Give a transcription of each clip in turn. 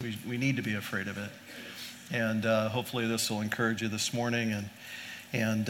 We need to be afraid of it. And hopefully this will encourage you this morning, and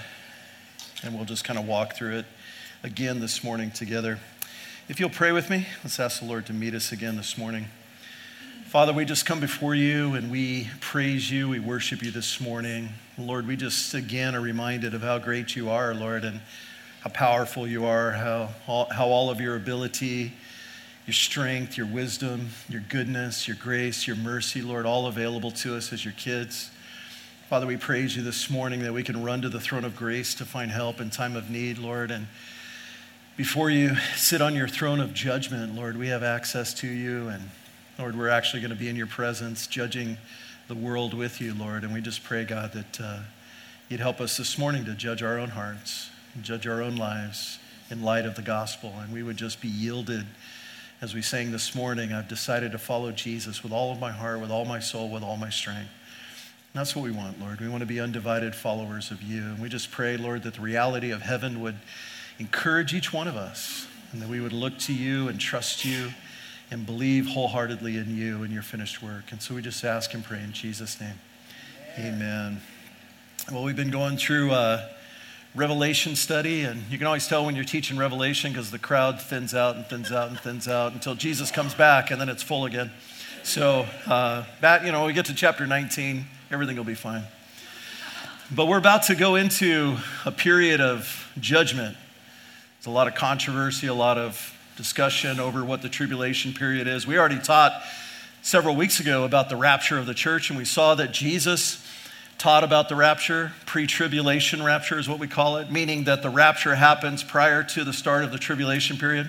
we'll just kind of walk through it again this morning together. If you'll pray with me, let's ask the Lord to meet us again this morning. Father, we just come before you and we praise you, we worship you this morning. Lord, we just again are reminded of how great you are, Lord, and how powerful you are, how all of your ability, your strength, your wisdom, your goodness, your grace, your mercy, Lord, all available to us as your kids. Father, we praise you this morning that we can run to the throne of grace to find help in time of need, Lord. And before you sit on your throne of judgment, Lord, we have access to you. And Lord, we're actually going to be in your presence, judging the world with you, Lord. And we just pray, God, that you'd help us this morning to judge our own hearts, and judge our own lives in light of the gospel. And we would just be yielded. As we sang this morning, I've decided to follow Jesus with all of my heart, with all my soul, with all my strength. And that's what we want, Lord. We want to be undivided followers of you. And we just pray, Lord, that the reality of heaven would encourage each one of us, and that we would look to you and trust you and believe wholeheartedly in you and your finished work. And so we just ask and pray in Jesus' name. Amen. Well, we've been going through Revelation study, and you can always tell when you're teaching Revelation because the crowd thins out and thins out and thins out until Jesus comes back, and then it's full again. So we get to chapter 19, everything will be fine. But we're about to go into a period of judgment. There's a lot of controversy, a lot of discussion over what the tribulation period is. We already taught several weeks ago about the rapture of the church, and we saw that Jesus taught about the rapture. Pre-tribulation rapture is what we call it, meaning that the rapture happens prior to the start of the tribulation period.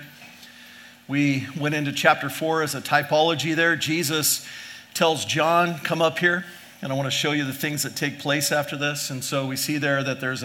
We went into chapter 4 as a typology there. Jesus tells John, come up here, and I want to show you the things that take place after this. And so we see there that there's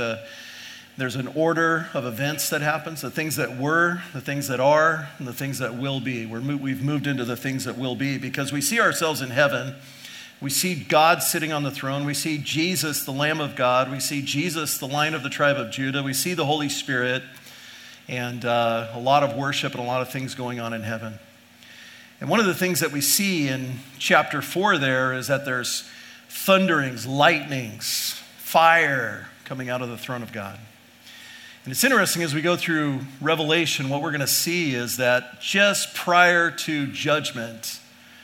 an order of events that happens, the things that were, the things that are, and the things that will be. We've moved into the things that will be because we see ourselves in heaven. We see God sitting on the throne. We see Jesus, the Lamb of God. We see Jesus, the Lion of the tribe of Judah. We see the Holy Spirit, and a lot of worship and a lot of things going on in heaven. And one of the things that we see in chapter 4 there is that there's thunderings, lightnings, fire coming out of the throne of God. And it's interesting as we go through Revelation, what we're going to see is that just prior to judgment,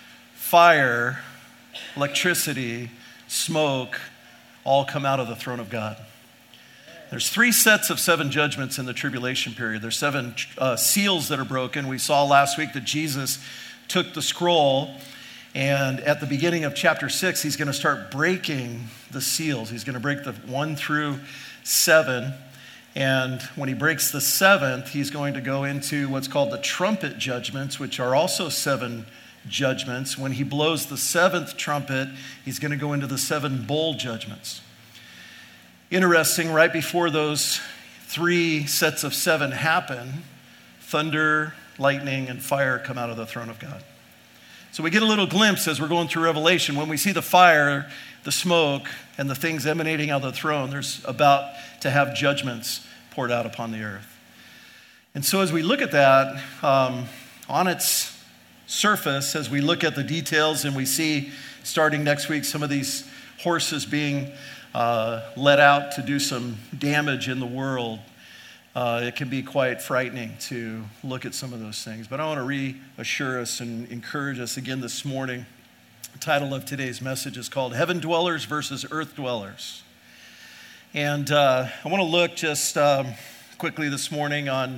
fire, electricity, smoke, all come out of the throne of God. There's 3 sets of 7 judgments in the tribulation period. There's 7 seals that are broken. We saw last week that Jesus took the scroll, and at the beginning of chapter 6, he's going to start breaking the seals. He's going to break the 1 through 7. And when he breaks the 7th, he's going to go into what's called the trumpet judgments, which are also 7 judgments. When he blows the 7th trumpet, he's going to go into the 7 bowl judgments. Interesting, right before those 3 sets of 7 happen, thunder, lightning, and fire come out of the throne of God. So we get a little glimpse as we're going through Revelation. When we see the fire, the smoke, and the things emanating out of the throne, there's about to have judgments poured out upon the earth. And so as we look at that, on its surface, as we look at the details and we see starting next week some of these horses being let out to do some damage in the world, it can be quite frightening to look at some of those things. But I want to reassure us and encourage us again this morning. The title of today's message is called Heaven Dwellers versus Earth Dwellers. And I want to look just quickly this morning on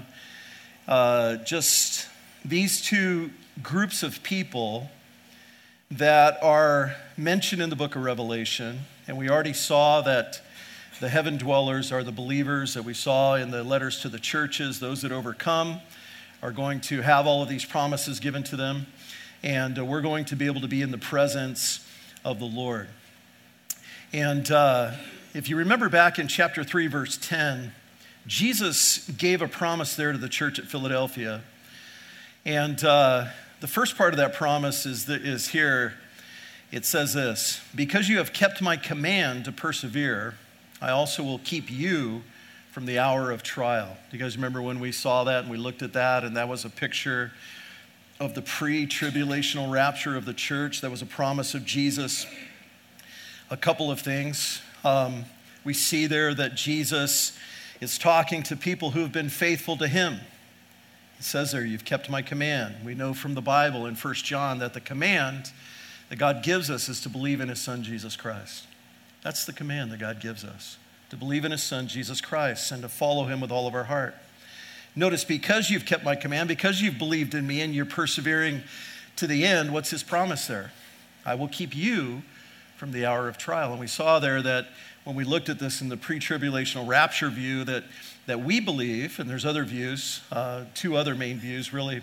just these 2 groups of people that are mentioned in the book of Revelation. And we already saw that the heaven dwellers are the believers that we saw in the letters to the churches. Those that overcome are going to have all of these promises given to them. And we're going to be able to be in the presence of the Lord. And if you remember back in chapter 3, verse 10, Jesus gave a promise there to the church at Philadelphia. And the first part of that promise is here. It says this: because you have kept my command to persevere, I also will keep you from the hour of trial. Do you guys remember when we saw that and we looked at that, and that was a picture of the pre-tribulational rapture of the church that was a promise of Jesus. A couple of things. We see there that Jesus is talking to people who have been faithful to him. It says there, you've kept my command. We know from the Bible in 1 John that the command that God gives us is to believe in his son, Jesus Christ. That's the command that God gives us, to believe in his son, Jesus Christ, and to follow him with all of our heart. Notice, because you've kept my command, because you've believed in me and you're persevering to the end, what's his promise there? I will keep you from the hour of trial. And we saw there that when we looked at this in the pre-tribulational rapture view that we believe, and there's other views, two other main views really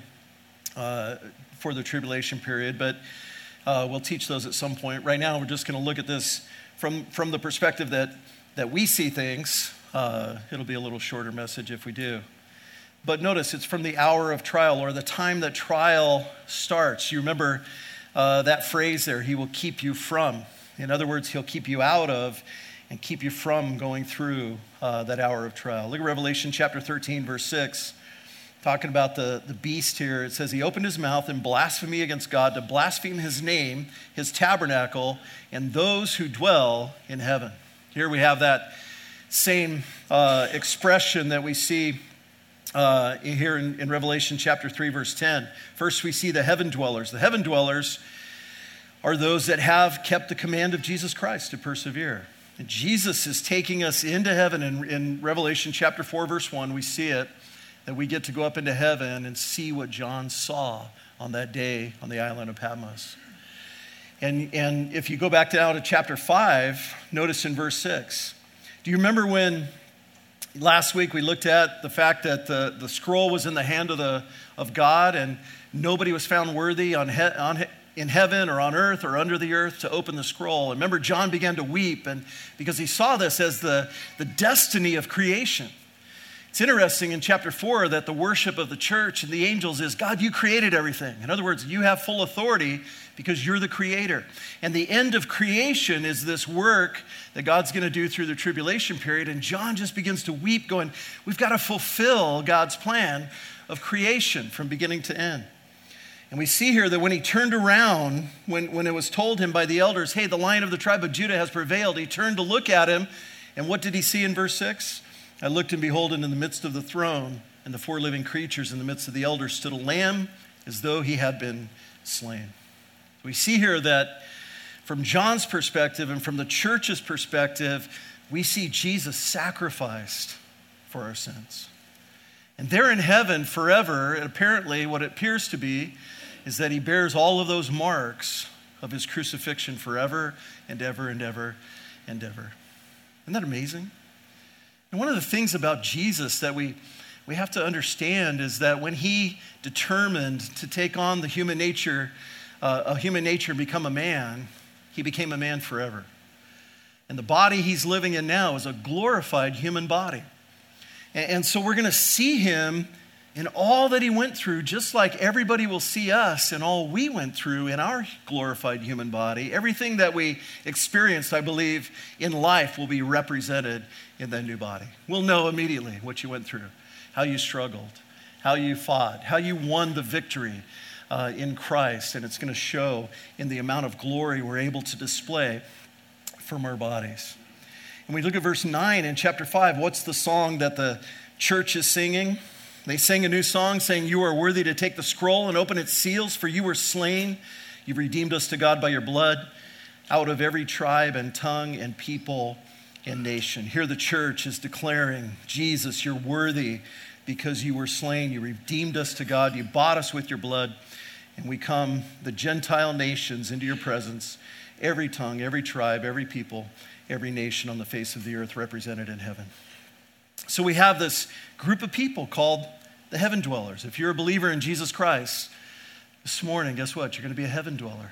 for the tribulation period, but we'll teach those at some point. Right now, we're just going to look at this from the perspective that we see things. It'll be a little shorter message if we do. But notice, it's from the hour of trial, or the time that trial starts. You remember that phrase there, he will keep you from. In other words, he'll keep you out of and keep you from going through that hour of trial. Look at Revelation chapter 13, verse 6. Talking about the beast here. It says, he opened his mouth in blasphemy against God to blaspheme his name, his tabernacle, and those who dwell in heaven. Here we have that same expression that we see here in Revelation chapter 3, verse 10. First, we see the heaven dwellers. The heaven dwellers are those that have kept the command of Jesus Christ to persevere. And Jesus is taking us into heaven. In Revelation chapter 4, verse 1, we see it, that we get to go up into heaven and see what John saw on that day on the island of Patmos. And if you go back down to chapter 5, notice in verse 6. Do you remember when last week we looked at the fact that the scroll was in the hand of God and nobody was found worthy in heaven or on earth or under the earth to open the scroll? And remember, John began to weep and because he saw this as the destiny of creation. It's interesting in chapter 4 that the worship of the church and the angels is, God, you created everything. In other words, you have full authority because you're the creator. And the end of creation is this work that God's going to do through the tribulation period. And John just begins to weep going, we've got to fulfill God's plan of creation from beginning to end. And we see here that when he turned around, when it was told him by the elders, hey, the Lion of the tribe of Judah has prevailed, he turned to look at him. And what did he see in verse 6? I looked and behold, and in the midst of the throne and the four living creatures in the midst of the elders stood a lamb as though he had been slain. We see here that from John's perspective and from the church's perspective, we see Jesus sacrificed for our sins. And there in heaven forever, and apparently what it appears to be is that he bears all of those marks of his crucifixion forever and ever and ever and ever. Isn't that amazing? And one of the things about Jesus that we have to understand is that when he determined to take on the human nature, and become a man, he became a man forever. And the body he's living in now is a glorified human body. And so we're going to see him in all that he went through, just like everybody will see us and all we went through in our glorified human body. Everything that we experienced, I believe, in life will be represented in that new body. We'll know immediately what you went through, how you struggled, how you fought, how you won the victory in Christ. And it's going to show in the amount of glory we're able to display from our bodies. And we look at verse 9 in chapter 5. What's the song that the church is singing? They sang a new song saying, you are worthy to take the scroll and open its seals, for you were slain. You've redeemed us to God by your blood out of every tribe and tongue and people and nation. Here the church is declaring, Jesus, you're worthy because you were slain. You redeemed us to God. You bought us with your blood. And we come, the Gentile nations, into your presence. Every tongue, every tribe, every people, every nation on the face of the earth represented in heaven. So we have this group of people called the heaven dwellers. If you're a believer in Jesus Christ, this morning, guess what? You're going to be a heaven dweller.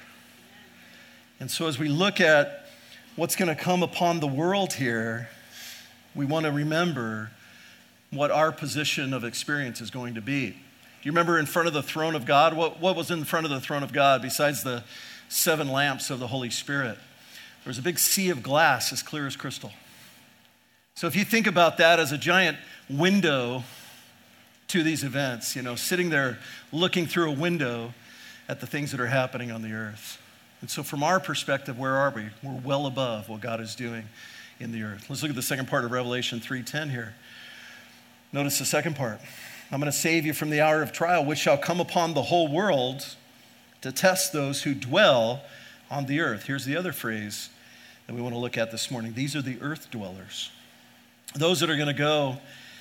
And so as we look at what's going to come upon the world here, we want to remember what our position of experience is going to be. Do you remember in front of the throne of God? What was in front of the throne of God besides the 7 lamps of the Holy Spirit? There was a big sea of glass as clear as crystal. So if you think about that as a giant window to these events, sitting there looking through a window at the things that are happening on the earth. And so from our perspective, where are we? We're well above what God is doing in the earth. Let's look at the second part of Revelation 3:10 here. Notice the second part. I'm going to save you from the hour of trial, which shall come upon the whole world to test those who dwell on the earth. Here's the other phrase that we want to look at this morning. These are the earth dwellers. Those that are going to go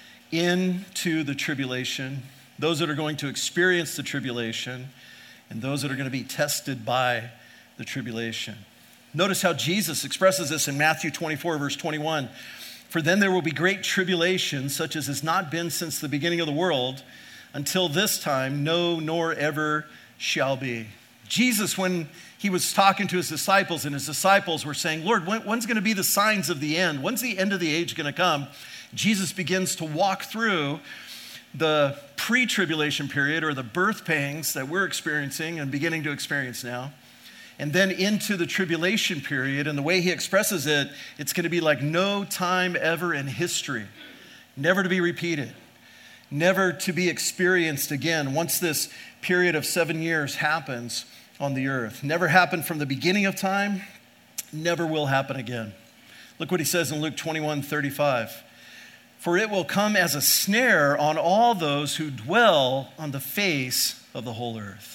into the tribulation, those that are going to experience the tribulation, and those that are going to be tested by the tribulation. Notice how Jesus expresses this in Matthew 24, verse 21. For then there will be great tribulation, such as has not been since the beginning of the world, until this time, no, nor ever shall be. Jesus, when he was talking to his disciples, and his disciples were saying, Lord, when's going to be the signs of the end? When's the end of the age going to come? Jesus begins to walk through the pre-tribulation period, or the birth pangs that we're experiencing and beginning to experience now, and then into the tribulation period. And the way he expresses it, it's going to be like no time ever in history, never to be repeated, never to be experienced again once this period of 7 years happens on the earth. Never happened from the beginning of time, never will happen again. Look what he says in Luke 21:35. For it will come as a snare on all those who dwell on the face of the whole earth.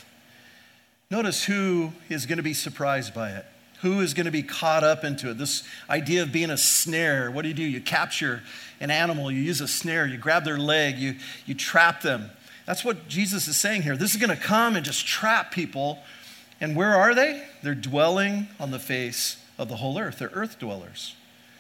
Notice who is going to be surprised by it. Who is going to be caught up into it? This idea of being a snare. What do? You capture an animal, you use a snare, you grab their leg, you trap them. That's what Jesus is saying here. This is going to come and just trap people. And where are they? They're dwelling on the face of the whole earth. They're earth dwellers.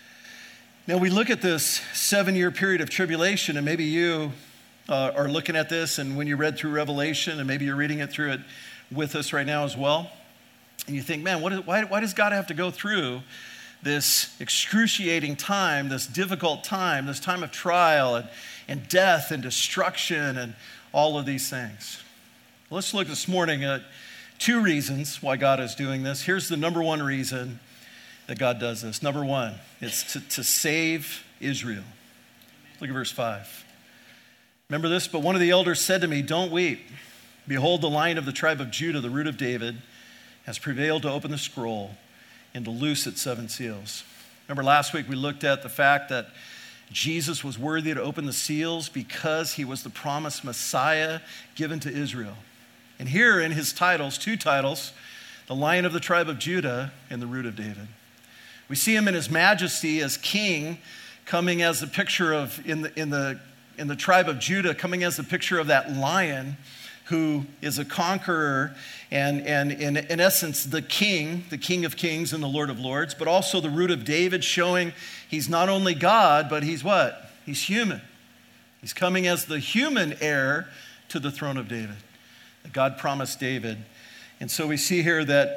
Now we look at this 7-year period of tribulation, and maybe you are looking at this, and when you read through Revelation, and maybe you're reading it through it with us right now as well, and you think, man, why does God have to go through this excruciating time, this difficult time, this time of trial and death and destruction and all of these things? Let's look this morning at 2 reasons why God is doing this. Here's the number one reason that God does this. Number one, it's to save Israel. Look at verse 5. Remember this? But one of the elders said to me, don't weep. Behold, the Lion of the tribe of Judah, the root of David, has prevailed to open the scroll and to loose its 7 seals. Remember last week we looked at the fact that Jesus was worthy to open the seals because he was the promised Messiah given to Israel. And here in his titles, 2 titles, the Lion of the tribe of Judah and the root of David. We see him in his majesty as king, coming as a picture of, in the tribe of Judah, coming as a picture of that lion who is a conqueror and in essence the King of Kings and the Lord of Lords, but also the root of David, showing he's not only God, but he's what? He's human. He's coming as the human heir to the throne of David that God promised David. And so we see here that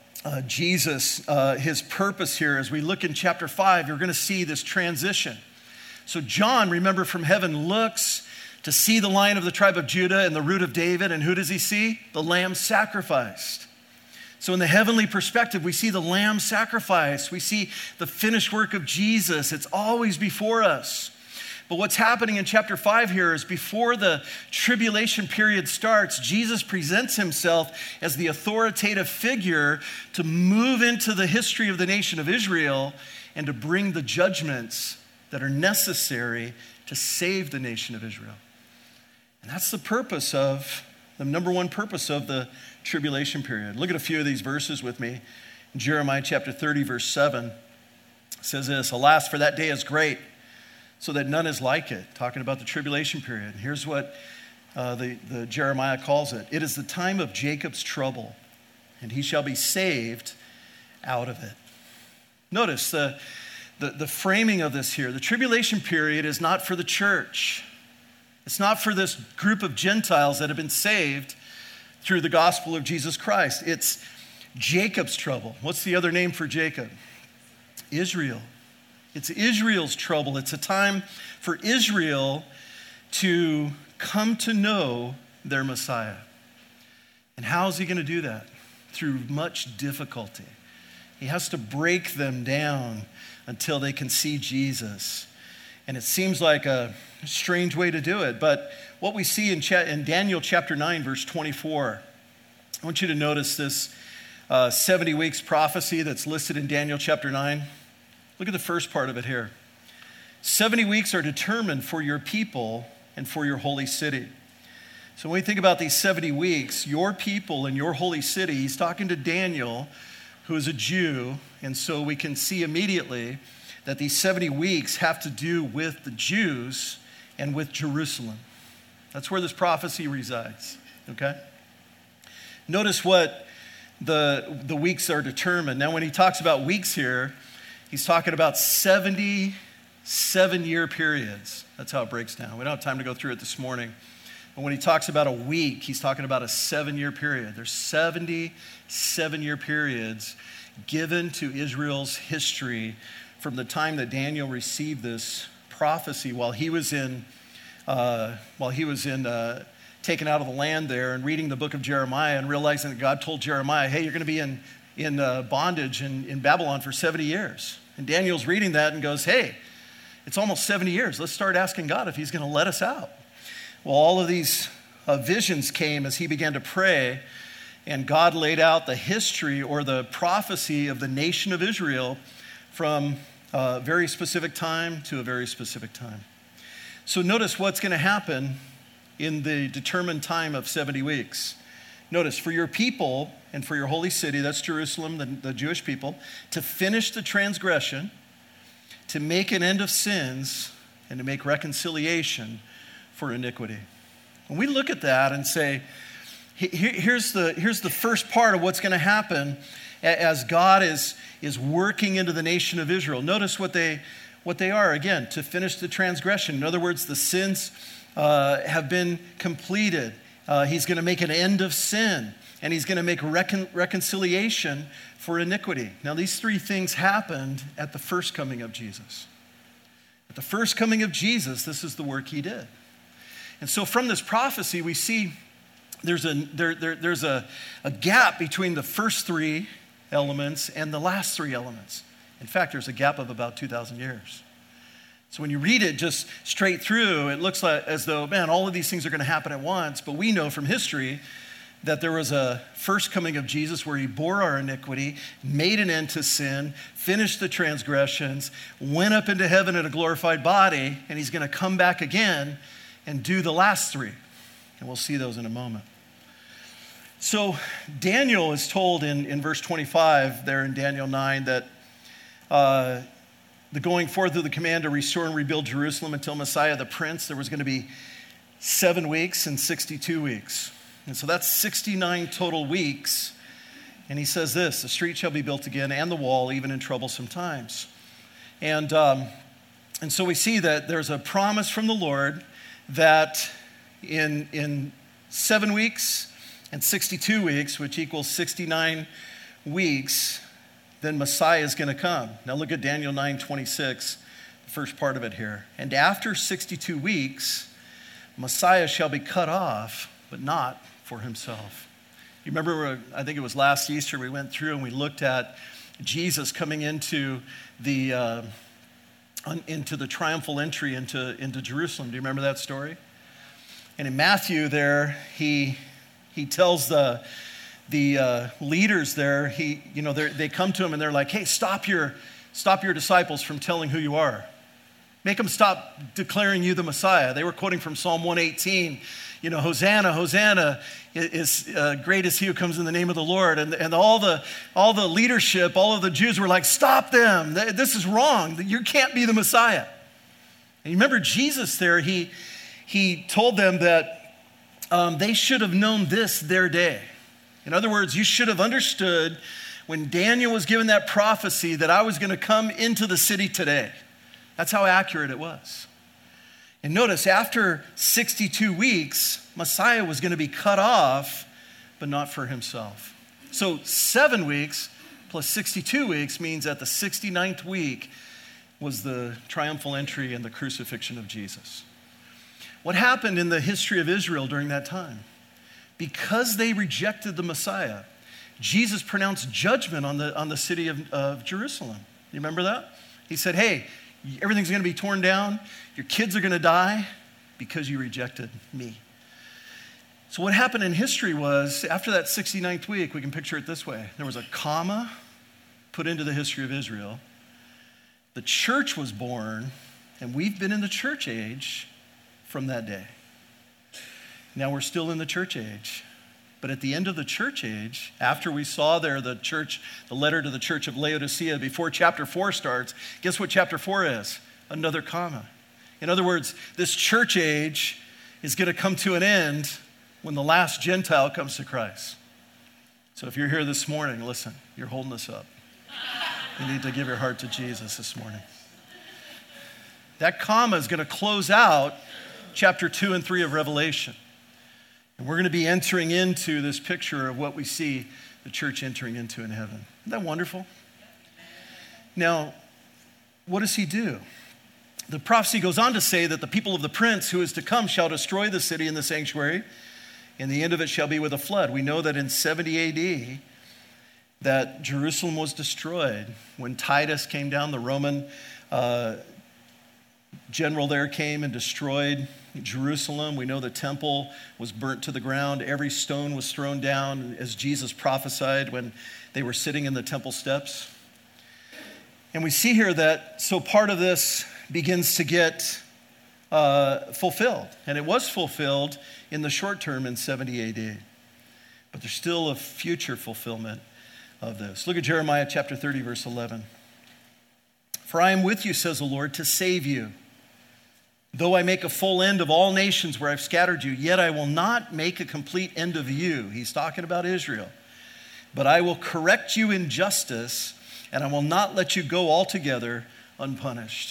Jesus, his purpose here, as we look in chapter 5, you're going to see this transition. So John, remember from heaven, looks to see the Lion of the tribe of Judah and the root of David. And who does he see? The Lamb sacrificed. So in the heavenly perspective, we see the Lamb sacrifice. We see the finished work of Jesus. It's always before us. But what's happening in chapter 5 here is before the tribulation period starts, Jesus presents himself as the authoritative figure to move into the history of the nation of Israel and to bring the judgments that are necessary to save the nation of Israel. And that's the number one purpose of the tribulation period. Look at a few of these verses with me. In Jeremiah chapter 30, verse 7, it says this, alas, for that day is great, so that none is like it. Talking about the tribulation period. Here's what the Jeremiah calls it. It is the time of Jacob's trouble, and he shall be saved out of it. Notice the framing of this here. The tribulation period is not for the church. It's not for this group of Gentiles that have been saved through the gospel of Jesus Christ. It's Jacob's trouble. What's the other name for Jacob? Israel. It's Israel's trouble. It's a time for Israel to come to know their Messiah. And how is he going to do that? Through much difficulty. He has to break them down until they can see Jesus. And it seems like a strange way to do it. But what we see in Daniel chapter 9, verse 24, I want you to notice this 70 weeks prophecy that's listed in Daniel chapter 9. Look at the first part of it here. 70 weeks are determined for your people and for your holy city. So when we think about these 70 weeks, your people and your holy city, he's talking to Daniel, who is a Jew, and so we can see immediately that these 70 weeks have to do with the Jews and with Jerusalem. That's where this prophecy resides, okay? Notice what the weeks are determined. Now, when he talks about weeks here, he's talking about 70 7-year periods. That's how it breaks down. We don't have time to go through it this morning. But when he talks about a week, he's talking about a 7-year period. There's 70 7-year periods given to Israel's history from the time that Daniel received this prophecy while he was taken out of the land there and reading the book of Jeremiah and realizing that God told Jeremiah, hey, you're going to be in bondage in Babylon for 70 years. And Daniel's reading that and goes, hey, it's almost 70 years. Let's start asking God if he's going to let us out. Well, all of these visions came as he began to pray, and God laid out the history or the prophecy of the nation of Israel from a very specific time to a very specific time. So notice what's going to happen in the determined time of 70 weeks. Notice, for your people and for your holy city, that's Jerusalem, the Jewish people, to finish the transgression, to make an end of sins, and to make reconciliation for iniquity. When we look at that and say, here's the first part of what's going to happen as God is working into the nation of Israel. Notice what they are, again, to finish the transgression. In other words, the sins have been completed. He's going to make an end of sin, and he's going to make reconciliation for iniquity. Now, these three things happened at the first coming of Jesus. At the first coming of Jesus, this is the work he did. And so from this prophecy, we see there's a gap between the first three elements and the last three elements. In fact, there's a gap of about 2,000 years. So when you read it just straight through, it looks like as though, man, all of these things are going to happen at once. But we know from history that there was a first coming of Jesus where he bore our iniquity, made an end to sin, finished the transgressions, went up into heaven in a glorified body, and he's going to come back again and do the last three. And we'll see those in a moment. So Daniel is told in verse 25 there in Daniel 9 that the going forth of the command to restore and rebuild Jerusalem until Messiah the Prince, there was going to be 7 weeks and 62 weeks. And so that's 69 total weeks. And he says this, the street shall be built again and the wall even in troublesome times. And so we see that there's a promise from the Lord that in 7 weeks and 62 weeks, which equals 69 weeks, then Messiah is going to come. Now look at Daniel 9:26, the first part of it here. And after 62 weeks, Messiah shall be cut off, but not for himself. You remember, I think it was last Easter, we went through and we looked at Jesus coming into the triumphal entry into Jerusalem. Do you remember that story? And in Matthew there, he tells the leaders there, they come to him and they're like, hey, stop your disciples from telling who you are. Make them stop declaring you the Messiah. They were quoting from Psalm 118, Hosanna, Hosanna, is great is he who comes in the name of the Lord. And all the leadership, all of the Jews were like, stop them. This is wrong. You can't be the Messiah. And you remember Jesus there, he told them that they should have known this their day. In other words, you should have understood when Daniel was given that prophecy that I was going to come into the city today. That's how accurate it was. And notice, after 62 weeks, Messiah was going to be cut off, but not for himself. So 7 weeks plus 62 weeks means that the 69th week was the triumphal entry and the crucifixion of Jesus. What happened in the history of Israel during that time? Because they rejected the Messiah, Jesus pronounced judgment on the city of Jerusalem. You remember that? He said, hey, Everything's going to be torn down. Your kids are going to die because you rejected me. So what happened in history was, after that 69th week, we can picture it this way. There was a comma put into the history of Israel. The church was born, and we've been in the church age from that day. Now we're still in the church age. But at the end of the church age, after we saw there the letter to the church of Laodicea, before chapter 4 starts, guess what chapter 4 is? Another comma. In other words, this church age is going to come to an end when the last Gentile comes to Christ. So if you're here this morning, listen, you're holding this up. You need to give your heart to Jesus this morning. That comma is going to close out chapter 2 and 3 of Revelation. And we're going to be entering into this picture of what we see the church entering into in heaven. Isn't that wonderful? Now, what does he do? The prophecy goes on to say that the people of the prince who is to come shall destroy the city and the sanctuary, and the end of it shall be with a flood. We know that in 70 AD, that Jerusalem was destroyed. When Titus came down, the Roman general there came and destroyed Jerusalem. We know the temple was burnt to the ground. Every stone was thrown down, as Jesus prophesied when they were sitting in the temple steps. And we see here that, so part of this begins to get fulfilled. And it was fulfilled in the short term in 70 AD. But there's still a future fulfillment of this. Look at Jeremiah chapter 30, verse 11. For I am with you, says the Lord, to save you. Though I make a full end of all nations where I've scattered you, yet I will not make a complete end of you. He's talking about Israel. But I will correct you in justice, and I will not let you go altogether unpunished.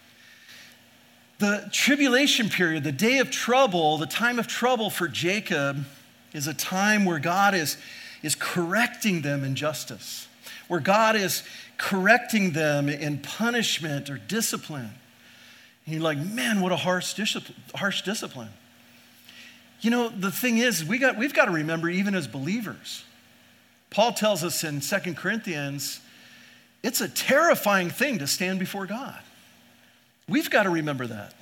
The tribulation period, the day of trouble, the time of trouble for Jacob is a time where God is correcting them in justice, where God is correcting them in punishment or discipline. And you're like, man, what a harsh discipline. You know, the thing is, we've got to remember, even as believers, Paul tells us in 2 Corinthians, it's a terrifying thing to stand before God. We've got to remember that.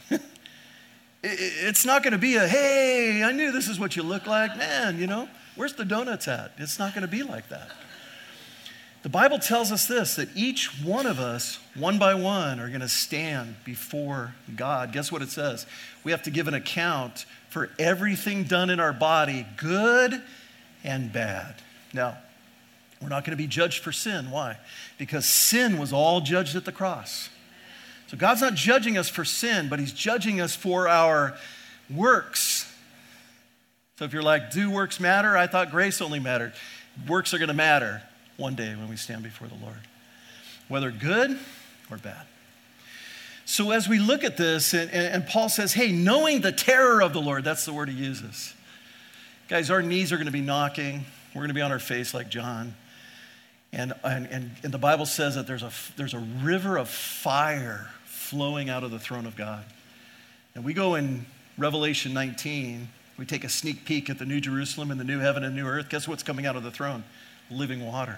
It's not going to be hey, I knew this is what you look like. Man, you know, where's the donuts at? It's not going to be like that. The Bible tells us this, that each one of us, one by one, are going to stand before God. Guess what it says? We have to give an account for everything done in our body, good and bad. Now, we're not going to be judged for sin. Why? Because sin was all judged at the cross. So God's not judging us for sin, but he's judging us for our works. So if you're like, do works matter? I thought grace only mattered. Works are going to matter one day when we stand before the Lord, whether good or bad. So as we look at this, and Paul says, hey, knowing the terror of the Lord, that's the word he uses. Guys, our knees are going to be knocking. We're going to be on our face like John. And the Bible says that there's a river of fire flowing out of the throne of God. And we go in Revelation 19, we take a sneak peek at the New Jerusalem and the new heaven and new earth. Guess what's coming out of the throne? Living water.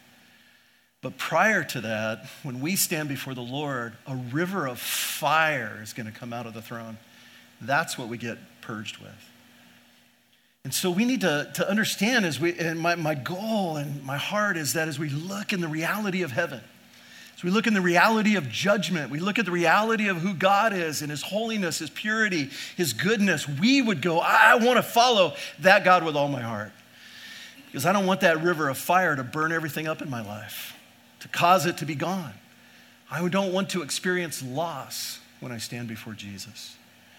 But prior to that, when we stand before the Lord, a river of fire is going to come out of the throne. That's what we get purged with. And so we need to understand, and my goal and my heart is that as we look in the reality of heaven, as we look in the reality of judgment, we look at the reality of who God is and his holiness, his purity, his goodness, we would go, I want to follow that God with all my heart. Because I don't want that river of fire to burn everything up in my life, to cause it to be gone. I don't want to experience loss when I stand before Jesus.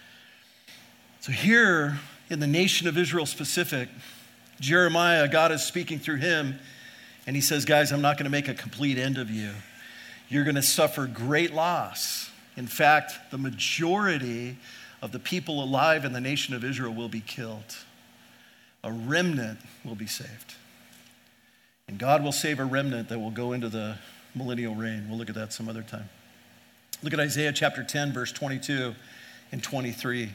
So here in the nation of Israel specific, Jeremiah, God is speaking through him, and he says, guys, I'm not going to make a complete end of you. You're going to suffer great loss. In fact, the majority of the people alive in the nation of Israel will be killed. A remnant will be saved. And God will save a remnant that will go into the millennial reign. We'll look at that some other time. Look at Isaiah chapter 10, verse 22 and 23.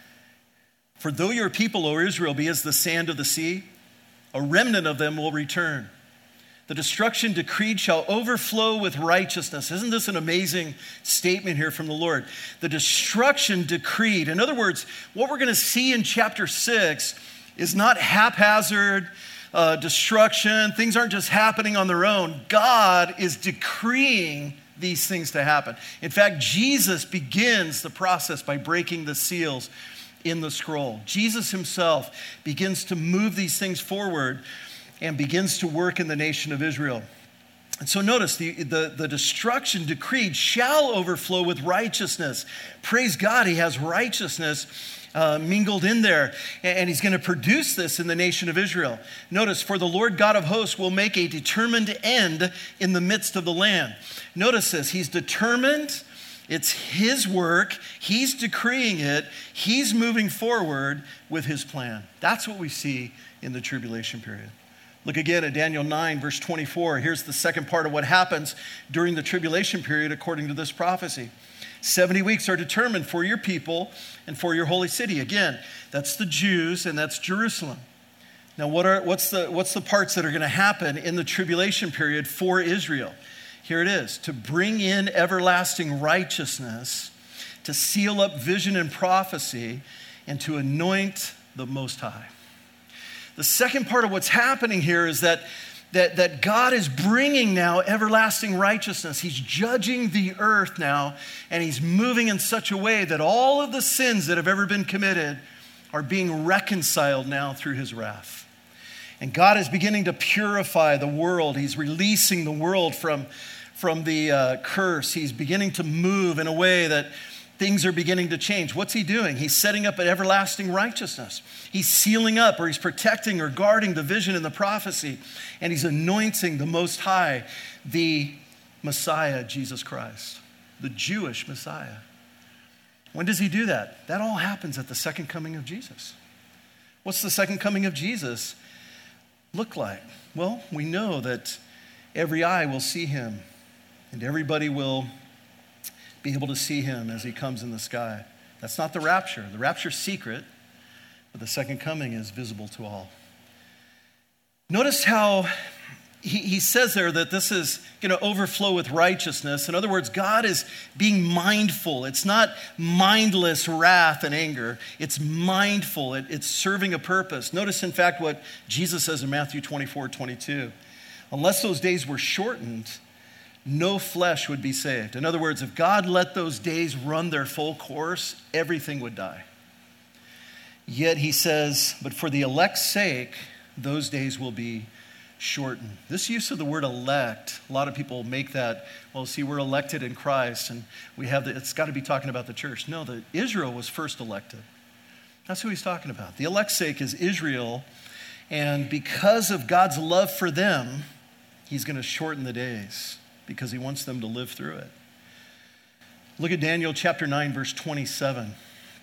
For though your people, O Israel, be as the sand of the sea, a remnant of them will return. The destruction decreed shall overflow with righteousness. Isn't this an amazing statement here from the Lord? The destruction decreed. In other words, what we're going to see in chapter 6 is not haphazard destruction. Things aren't just happening on their own. God is decreeing these things to happen. In fact, Jesus begins the process by breaking the seals in the scroll. Jesus himself begins to move these things forward and begins to work in the nation of Israel. And so notice, the destruction decreed shall overflow with righteousness. Praise God, he has righteousness mingled in there. And he's going to produce this in the nation of Israel. Notice, for the Lord God of hosts will make a determined end in the midst of the land. Notice this, he's determined. It's his work. He's decreeing it. He's moving forward with his plan. That's what we see in the tribulation period. Look again at Daniel 9, verse 24. Here's the second part of what happens during the tribulation period according to this prophecy. 70 weeks are determined for your people and for your holy city. Again, that's the Jews and that's Jerusalem. Now, what's the parts that are going to happen in the tribulation period for Israel? Here it is: to bring in everlasting righteousness, to seal up vision and prophecy, and to anoint the Most High. The second part of what's happening here is that God is bringing now everlasting righteousness. He's judging the earth now, and he's moving in such a way that all of the sins that have ever been committed are being reconciled now through his wrath. And God is beginning to purify the world. He's releasing the world from the curse. He's beginning to move in a way that things are beginning to change. What's he doing? He's setting up an everlasting righteousness. He's sealing up, or he's protecting or guarding the vision and the prophecy. And he's anointing the Most High, the Messiah, Jesus Christ, the Jewish Messiah. When does he do that? That all happens at the second coming of Jesus. What's the second coming of Jesus look like? Well, we know that every eye will see him, and everybody will be able to see him as he comes in the sky. That's not the rapture. The rapture's secret, but the second coming is visible to all. Notice how he says there that this is going to overflow with righteousness. In other words, God is being mindful. It's not mindless wrath and anger. It's mindful. It's serving a purpose. Notice, in fact, what Jesus says in Matthew 24:22. Unless those days were shortened, no flesh would be saved. In other words, if God let those days run their full course, everything would die. Yet he says, but for the elect's sake, those days will be shortened. This use of the word elect, a lot of people make that, well, see, we're elected in Christ, and it's got to be talking about the church. No, Israel was first elected. That's who he's talking about. The elect's sake is Israel, and because of God's love for them, he's going to shorten the days, because he wants them to live through it. Look at Daniel chapter 9, verse 27.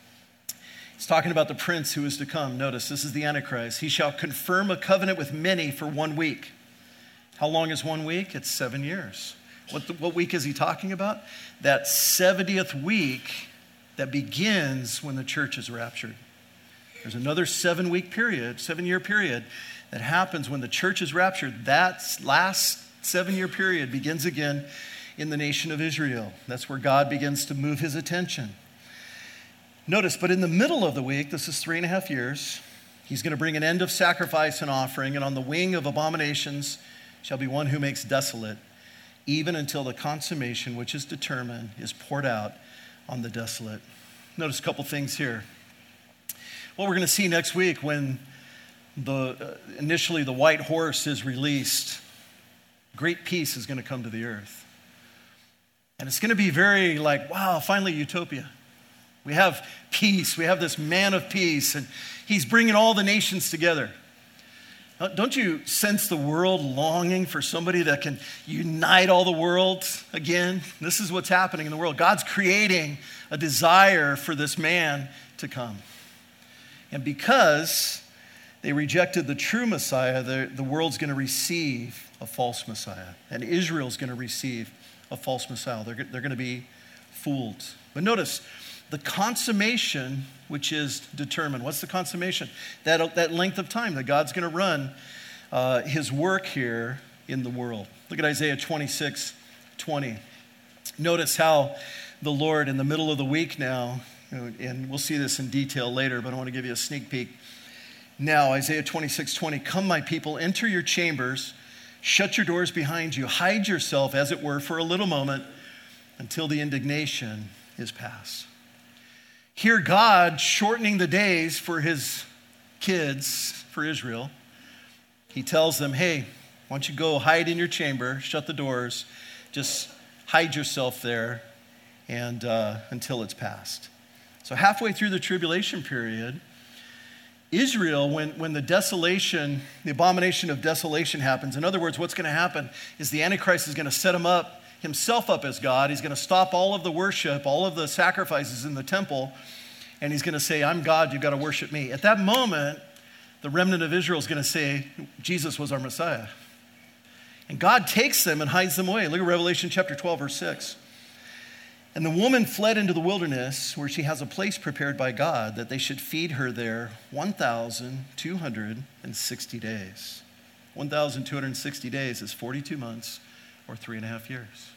He's talking about the prince who is to come. Notice, this is the Antichrist. He shall confirm a covenant with many for 1 week. How long is 1 week? It's 7 years. What week is he talking about? That 70th week that begins when the church is raptured. There's another 7-week period, 7-year period that happens when the church is raptured. That last 7-year period begins again in the nation of Israel. That's where God begins to move his attention. Notice, but in the middle of the week, this is 3.5 years, he's going to bring an end of sacrifice and offering, and on the wing of abominations shall be one who makes desolate, even until the consummation which is determined is poured out on the desolate. Notice a couple things here. What we're going to see next week when initially the white horse is released, great peace is going to come to the earth. And it's going to be very like, wow, finally utopia. We have peace. We have this man of peace, and he's bringing all the nations together. Don't you sense the world longing for somebody that can unite all the world again? This is what's happening in the world. God's creating a desire for this man to come. And because they rejected the true Messiah, the world's going to receive a false Messiah. And Israel's going to receive a false Messiah. They're going to be fooled. But notice, the consummation, which is determined. What's the consummation? That length of time that God's going to run his work here in the world. Look at Isaiah 26:20. Notice how the Lord, in the middle of the week now, and we'll see this in detail later, but I want to give you a sneak peek. Now, Isaiah 26:20, come, my people, enter your chambers, shut your doors behind you, hide yourself, as it were, for a little moment until the indignation is past. Here, God shortening the days for his kids, for Israel. He tells them, hey, why don't you go hide in your chamber, shut the doors, just hide yourself there and until it's past. So halfway through the tribulation period, Israel, when the desolation, the abomination of desolation happens, in other words, what's going to happen is the Antichrist is going to set himself up as God. He's going to stop all of the worship, all of the sacrifices in the temple, and he's going to say, I'm God, you've got to worship me. At that moment, the remnant of Israel is going to say, Jesus was our Messiah. And God takes them and hides them away. Look at Revelation chapter 12, verse 6. And the woman fled into the wilderness where she has a place prepared by God that they should feed her there 1,260 days. 1,260 days is 42 months or 3.5 years.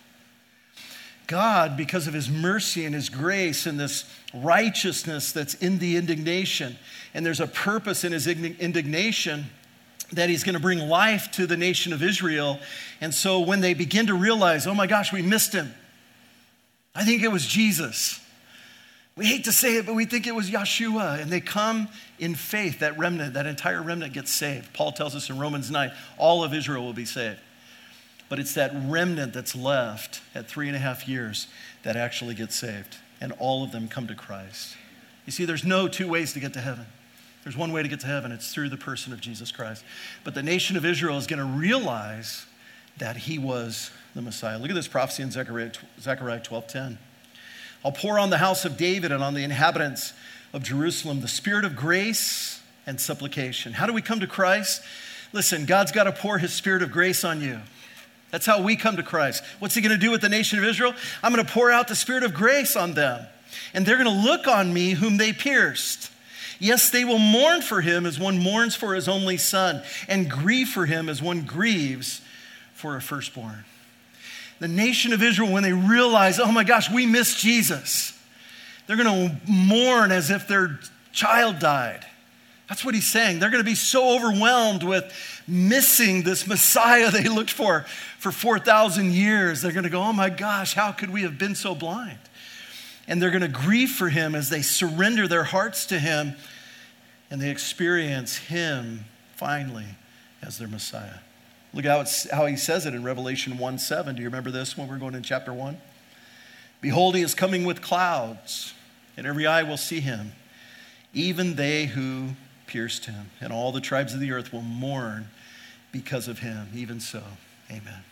God, because of his mercy and his grace and this righteousness that's in the indignation, and there's a purpose in his indignation that he's going to bring life to the nation of Israel. And so when they begin to realize, oh my gosh, we missed him. I think it was Jesus. We hate to say it, but we think it was Yeshua. And they come in faith, that remnant, that entire remnant gets saved. Paul tells us in Romans 9, all of Israel will be saved. But it's that remnant that's left at 3.5 years that actually gets saved. And all of them come to Christ. You see, there's no two ways to get to heaven. There's one way to get to heaven. It's through the person of Jesus Christ. But the nation of Israel is going to realize that he was the Messiah. Look at this prophecy in Zechariah 12:10. I'll pour on the house of David and on the inhabitants of Jerusalem the spirit of grace and supplication. How do we come to Christ? Listen, God's got to pour his spirit of grace on you. That's how we come to Christ. What's he going to do with the nation of Israel? I'm going to pour out the spirit of grace on them. And they're going to look on me whom they pierced. Yes, they will mourn for him as one mourns for his only son, and grieve for him as one grieves for a firstborn. The nation of Israel, when they realize, oh my gosh, we missed Jesus, they're going to mourn as if their child died. That's what he's saying. They're going to be so overwhelmed with missing this Messiah they looked for 4,000 years. They're going to go, oh my gosh, how could we have been so blind? And they're going to grieve for him as they surrender their hearts to him and they experience him finally as their Messiah. Look how he says it in Revelation 1:7. Do you remember this when we're going in chapter 1? Behold, he is coming with clouds, and every eye will see him, even they who pierced him, and all the tribes of the earth will mourn because of him. Even so, amen.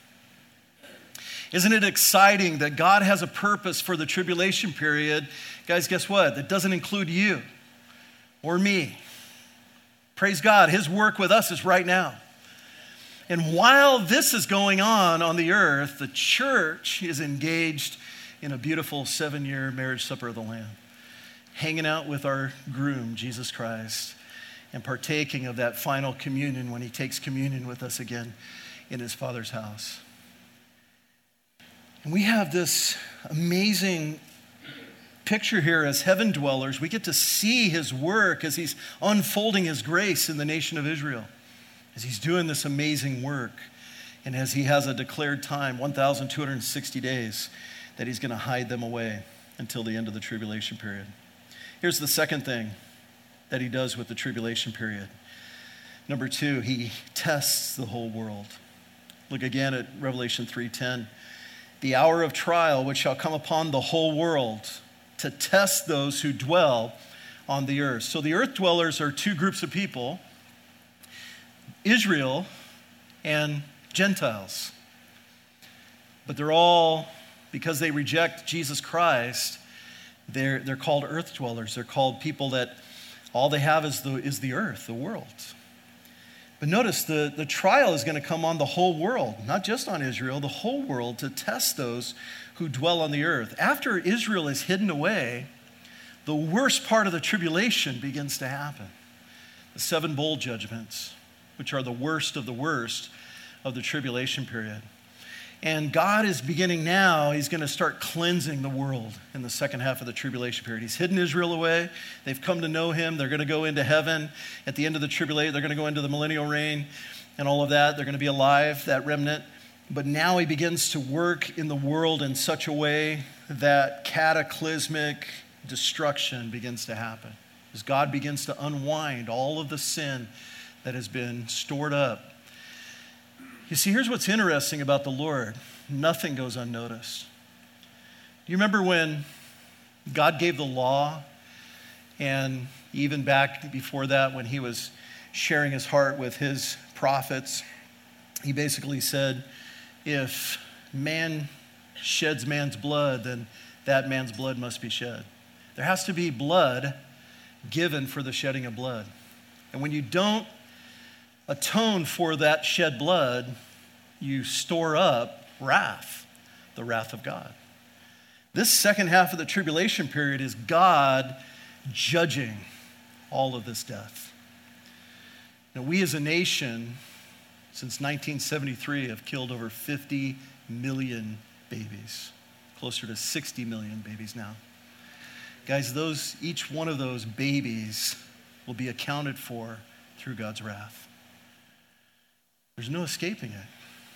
Isn't it exciting that God has a purpose for the tribulation period? Guys, guess what? That doesn't include you or me. Praise God. His work with us is right now. And while this is going on the earth, the church is engaged in a beautiful 7-year marriage supper of the Lamb, hanging out with our groom, Jesus Christ, and partaking of that final communion when he takes communion with us again in his Father's house. And we have this amazing picture here as heaven dwellers. We get to see his work as he's unfolding his grace in the nation of Israel, as he's doing this amazing work, and as he has a declared time, 1,260 days, that he's going to hide them away until the end of the tribulation period. Here's the second thing that he does with the tribulation period. Number 2, he tests the whole world. Look again at Revelation 3:10. The hour of trial which shall come upon the whole world to test those who dwell on the earth. So the earth dwellers are two groups of people, Israel and Gentiles. But they're all, because they reject Jesus Christ, they're called earth dwellers. They're called people that all they have is the earth, the world. But notice the trial is going to come on the whole world, not just on Israel, the whole world, to test those who dwell on the earth. After Israel is hidden away, the worst part of the tribulation begins to happen. The 7 bowl judgments, which are the worst of the worst, of the tribulation period. And God is beginning now, he's going to start cleansing the world in the second half of the tribulation period. He's hidden Israel away. They've come to know him. They're going to go into heaven at the end of the tribulation. They're going to go into the millennial reign and all of that. They're going to be alive, that remnant. But now he begins to work in the world in such a way that cataclysmic destruction begins to happen. As God begins to unwind all of the sin that has been stored up. You see, here's what's interesting about the Lord. Nothing goes unnoticed. Do you remember when God gave the law? And even back before that, when he was sharing his heart with his prophets, he basically said, if man sheds man's blood, then that man's blood must be shed. There has to be blood given for the shedding of blood. And when you don't atone for that shed blood, you store up wrath, the wrath of God. This second half of the tribulation period is God judging all of this death. Now, we as a nation, since 1973, have killed over 50 million babies, closer to 60 million babies now. Guys, each one of those babies will be accounted for through God's wrath. There's no escaping it.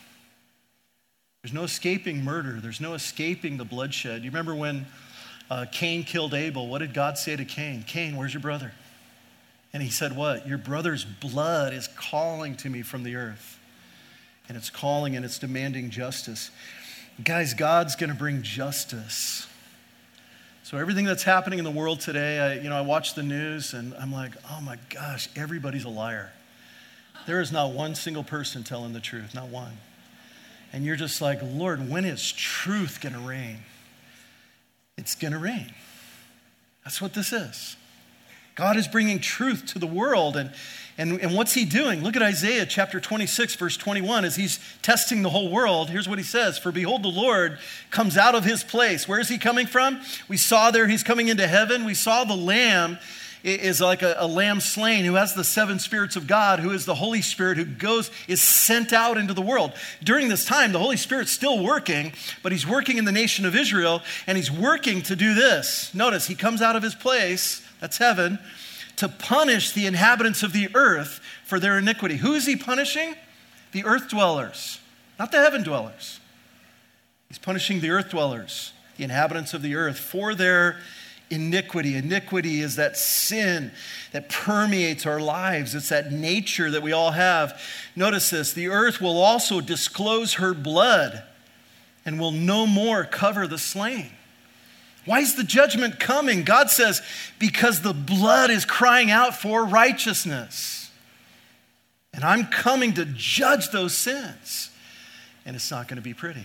There's no escaping murder. There's no escaping the bloodshed. You remember when Cain killed Abel? What did God say to Cain? Cain, where's your brother? And he said what? Your brother's blood is calling to me from the earth. And it's calling and it's demanding justice. Guys, God's going to bring justice. So everything that's happening in the world today, I watch the news and I'm like, oh my gosh, everybody's a liar. There is not one single person telling the truth, not one. And you're just like, Lord, when is truth going to reign? It's going to reign. That's what this is. God is bringing truth to the world. And what's he doing? Look at Isaiah chapter 26, verse 21. As he's testing the whole world, here's what he says. For behold, the Lord comes out of his place. Where is he coming from? We saw there he's coming into heaven. We saw the Lamb is like a lamb slain who has the seven spirits of God, who is the Holy Spirit who is sent out into the world. During this time, the Holy Spirit's still working, but he's working in the nation of Israel, and he's working to do this. Notice, he comes out of his place, that's heaven, to punish the inhabitants of the earth for their iniquity. Who is he punishing? The earth dwellers, not the heaven dwellers. He's punishing the earth dwellers, the inhabitants of the earth, for their iniquity. Iniquity is that sin that permeates our lives. It's that nature that we all have. Notice this, the earth will also disclose her blood and will no more cover the slain. Why is the judgment coming? God says, because the blood is crying out for righteousness. And I'm coming to judge those sins. And it's not going to be pretty.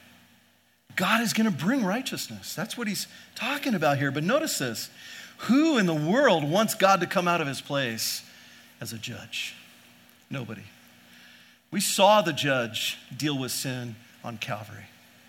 God is going to bring righteousness. That's what he's talking about here. But notice this. Who in the world wants God to come out of his place as a judge? Nobody. We saw the judge deal with sin on Calvary.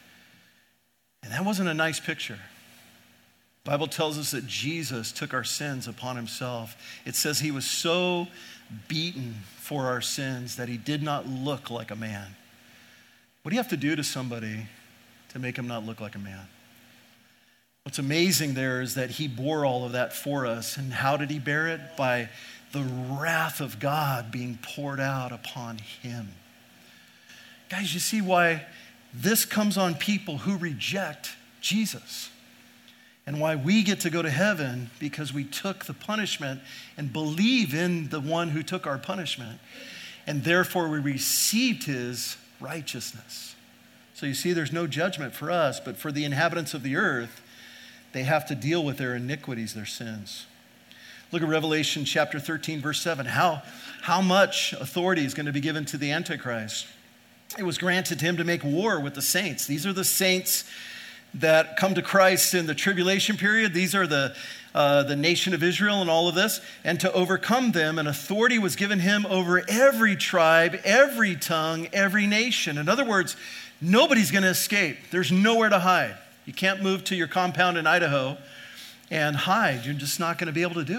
And that wasn't a nice picture. The Bible tells us that Jesus took our sins upon himself. It says he was so beaten for our sins that he did not look like a man. What do you have to do to somebody to make him not look like a man? What's amazing there is that he bore all of that for us. And how did he bear it? By the wrath of God being poured out upon him. Guys, you see why this comes on people who reject Jesus. And why we get to go to heaven, because we took the punishment and believe in the one who took our punishment. And therefore we received his righteousness. So you see, there's no judgment for us, but for the inhabitants of the earth, they have to deal with their iniquities, their sins. Look at Revelation chapter 13, verse 7. How much authority is going to be given to the Antichrist? It was granted to him to make war with the saints. These are the saints that come to Christ in the tribulation period. These are the nation of Israel and all of this. And to overcome them, an authority was given him over every tribe, every tongue, every nation. In other words, nobody's going to escape. There's nowhere to hide. You can't move to your compound in Idaho and hide. You're just not going to be able to do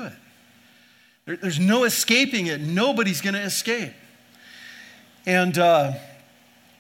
it. There's no escaping it. Nobody's going to escape. And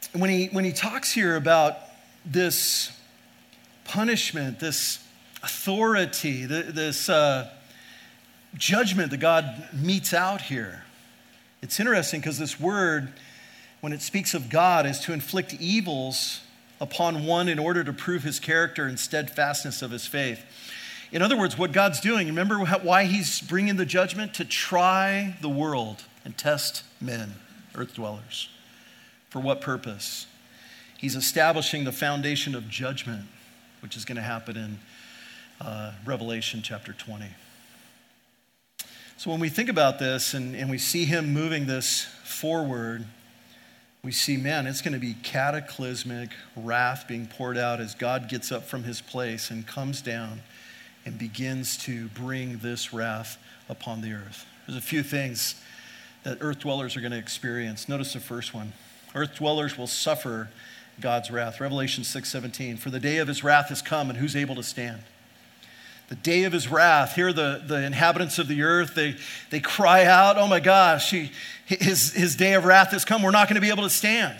when he talks here about this punishment, this authority, this judgment that God metes out here, it's interesting because this word, when it speaks of God, is to inflict evils upon one in order to prove his character and steadfastness of his faith. In other words, what God's doing, remember why he's bringing the judgment? To try the world and test men, earth dwellers. For what purpose? He's establishing the foundation of judgment, which is going to happen in Revelation chapter 20. So when we think about this and we see him moving this forward, we see, man, it's going to be cataclysmic wrath being poured out as God gets up from his place and comes down and begins to bring this wrath upon the earth. There's a few things that earth dwellers are going to experience. Notice the first one. Earth dwellers will suffer God's wrath. Revelation 6:17. For the day of his wrath has come, and who's able to stand? The day of his wrath. Here the inhabitants of the earth, they cry out, oh my gosh, his day of wrath has come. We're not going to be able to stand.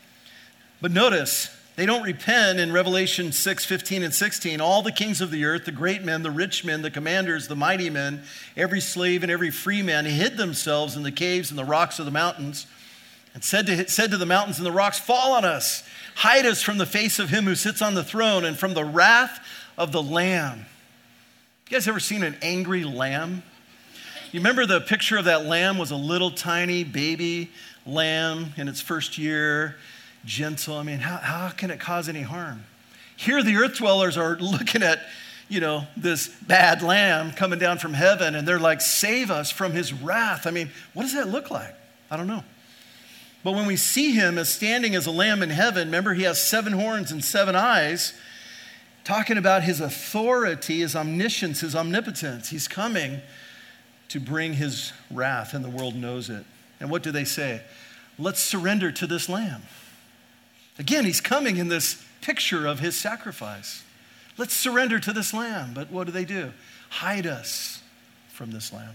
But notice, they don't repent in Revelation 6:15 and 16. All the kings of the earth, the great men, the rich men, the commanders, the mighty men, every slave and every free man hid themselves in the caves and the rocks of the mountains and said to the mountains and the rocks, fall on us, hide us from the face of him who sits on the throne and from the wrath of the Lamb. You guys ever seen an angry lamb? You remember the picture of that lamb was a little tiny baby lamb in its first year, gentle. I mean, how can it cause any harm? Here the earth dwellers are looking at, this bad lamb coming down from heaven, and they're like, save us from his wrath. I mean, what does that look like? I don't know. But when we see him as standing as a lamb in heaven, remember he has 7 horns and 7 eyes, talking about his authority, his omniscience, his omnipotence. He's coming to bring his wrath, and the world knows it. And what do they say? Let's surrender to this lamb. Again, he's coming in this picture of his sacrifice. Let's surrender to this lamb. But what do? Hide us from this lamb.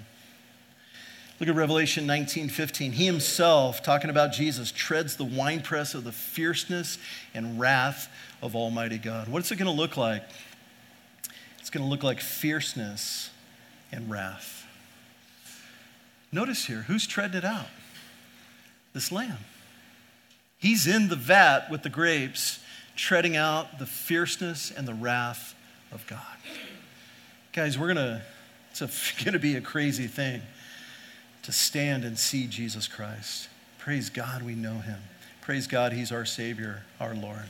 Look at Revelation 19:15. He himself, talking about Jesus, treads the winepress of the fierceness and wrath of Almighty God. What's it going to look like? It's going to look like fierceness and wrath. Notice here, who's treading it out? This lamb. He's in the vat with the grapes, treading out the fierceness and the wrath of God. Guys, it's going to be a crazy thing to stand and see Jesus Christ. Praise God, we know him. Praise God, he's our Savior, our Lord.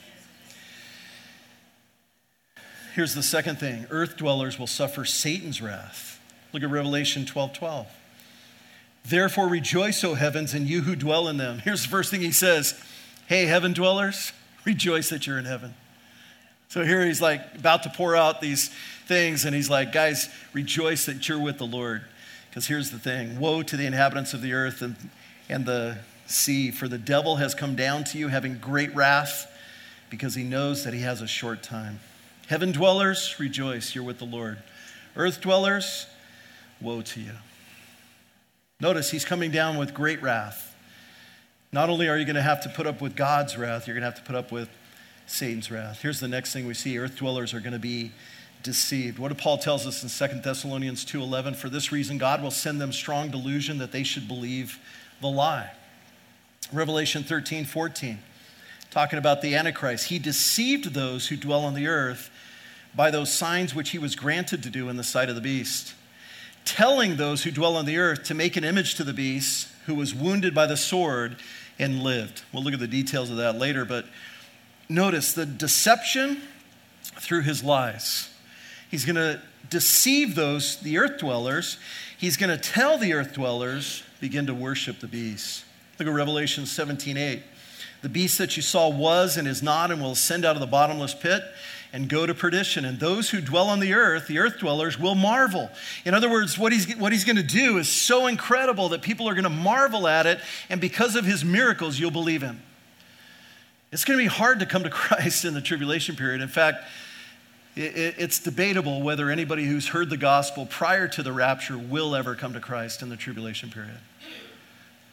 Here's the second thing. Earth dwellers will suffer Satan's wrath. Look at Revelation 12:12. Therefore rejoice, O heavens, and you who dwell in them. Here's the first thing he says. Hey, heaven dwellers, rejoice that you're in heaven. So here he's like about to pour out these things, and he's like, guys, rejoice that you're with the Lord. Because here's the thing. Woe to the inhabitants of the earth and the sea, for the devil has come down to you having great wrath, because he knows that he has a short time. Heaven dwellers, rejoice, you're with the Lord. Earth dwellers, woe to you. Notice he's coming down with great wrath. Not only are you going to have to put up with God's wrath, you're going to have to put up with Satan's wrath. Here's the next thing we see. Earth dwellers are going to be deceived. What did Paul tells us in 2 Thessalonians 2:11? For this reason, God will send them strong delusion that they should believe the lie. Revelation 13:14, talking about the Antichrist. He deceived those who dwell on the earth by those signs which he was granted to do in the sight of the beast, telling those who dwell on the earth to make an image to the beast who was wounded by the sword and lived. We'll look at the details of that later, but notice the deception through his lies. He's going to deceive the earth dwellers. He's going to tell the earth dwellers, begin to worship the beast. Look at Revelation 17:8. The beast that you saw was and is not and will ascend out of the bottomless pit and go to perdition. And those who dwell on the earth dwellers, will marvel. In other words, what he's going to do is so incredible that people are going to marvel at it. And because of his miracles, you'll believe him. It's going to be hard to come to Christ in the tribulation period. In fact, it's debatable whether anybody who's heard the gospel prior to the rapture will ever come to Christ in the tribulation period.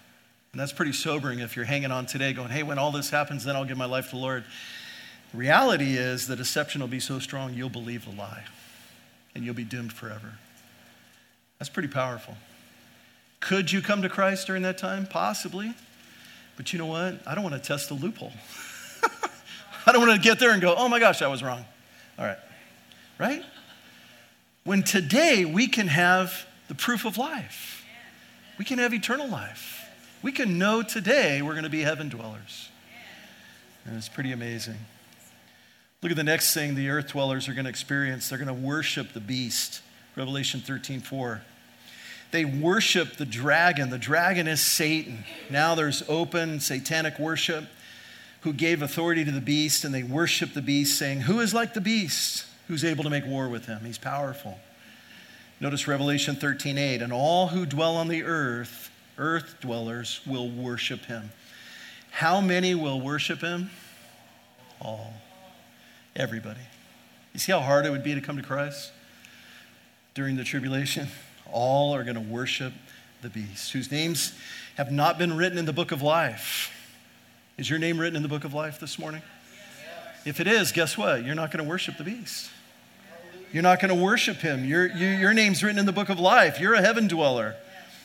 And that's pretty sobering if you're hanging on today going, hey, when all this happens, then I'll give my life to the Lord. The reality is the deception will be so strong, you'll believe the lie and you'll be doomed forever. That's pretty powerful. Could you come to Christ during that time? Possibly. But you know what? I don't want to test the loophole. I don't want to get there and go, oh my gosh, I was wrong. All right. Right? When today we can have the proof of life. We can have eternal life. We can know today we're going to be heaven dwellers. And it's pretty amazing. Look at the next thing the earth dwellers are going to experience. They're going to worship the beast. Revelation 13:4. They worship the dragon. The dragon is Satan. Now there's open satanic worship who gave authority to the beast, and they worship the beast, saying, who is like the beast? Who's able to make war with him? He's powerful. Notice Revelation 13:8. And all who dwell on the earth dwellers will worship him. How many will worship him? All. Everybody. You see how hard it would be to come to Christ during the tribulation? All are going to worship the beast, whose names have not been written in the book of life. Is your name written in the book of life this morning? If it is, guess what? You're not going to worship the beast. You're not going to worship him. Your name's written in the book of life. You're a heaven dweller.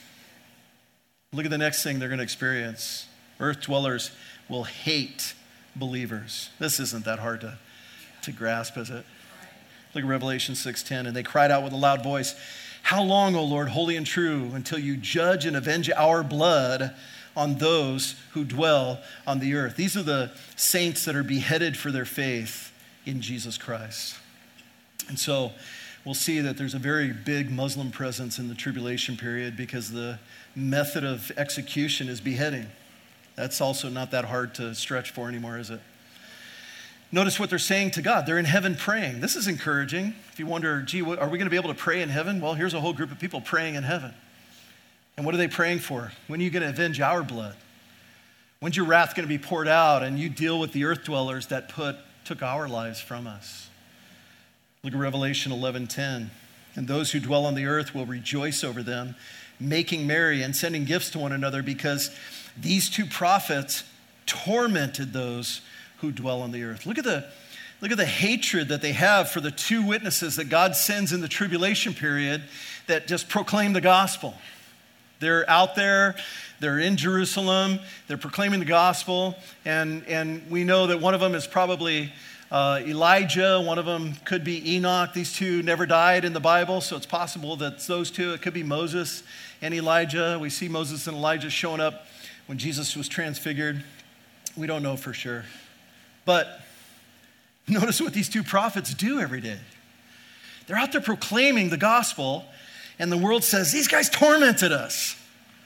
Look at the next thing they're going to experience. Earth dwellers will hate believers. This isn't that hard to grasp, is it? Look at Revelation 6:10. And they cried out with a loud voice, how long, O Lord, holy and true, until you judge and avenge our blood on those who dwell on the earth? These are the saints that are beheaded for their faith in Jesus Christ. And so we'll see that there's a very big Muslim presence in the tribulation period because the method of execution is beheading. That's also not that hard to stretch for anymore, is it? Notice what they're saying to God. They're in heaven praying. This is encouraging. If you wonder, gee, are we going to be able to pray in heaven? Well, here's a whole group of people praying in heaven. And what are they praying for? When are you going to avenge our blood? When's your wrath going to be poured out and you deal with the earth dwellers that took our lives from us? Look at Revelation 11:10. And those who dwell on the earth will rejoice over them, making merry and sending gifts to one another, because these two prophets tormented those who dwell on the earth. Look at the hatred that they have for the two witnesses that God sends in the tribulation period that just proclaim the gospel. They're out there, they're in Jerusalem, they're proclaiming the gospel, and we know that one of them is probably Elijah, one of them could be Enoch. These two never died in the Bible, so it's possible that those two, it could be Moses and Elijah. We see Moses and Elijah showing up when Jesus was transfigured. We don't know for sure. But notice what these two prophets do every day. They're out there proclaiming the gospel, and the world says, these guys tormented us.